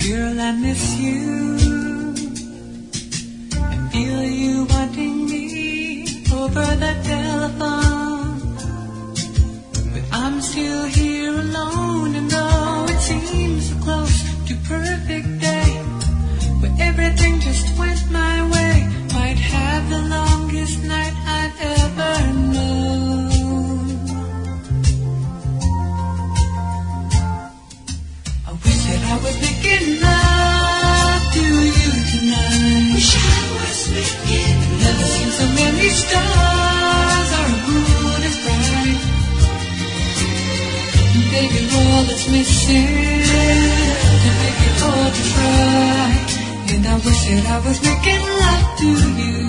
Girl, I miss you. I feel you wanting me over the telephone. But I'm still here alone, and though it seems so close to perfect day, where everything just went my way, might have the longest night I've ever known. I wish that I was making love to you tonight. Wish I was making love. Never seen so many stars or a moon as bright. Baby, all that's missing to make it all just right. And I wish that I was making love to you.